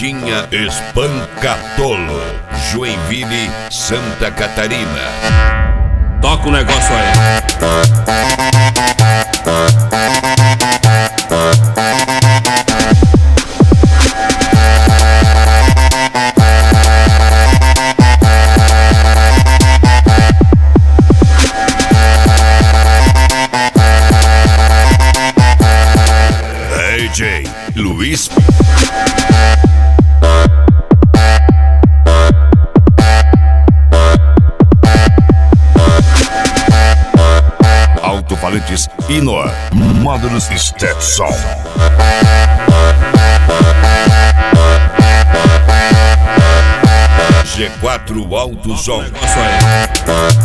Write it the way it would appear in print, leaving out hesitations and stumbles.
Caixinha Espancatolo, Joinville, Santa Catarina. Toca o negócio aí. DJ Luiz. Alto-falantes Inor, módulos Stetson. G4 Alto Som. Negócio aí.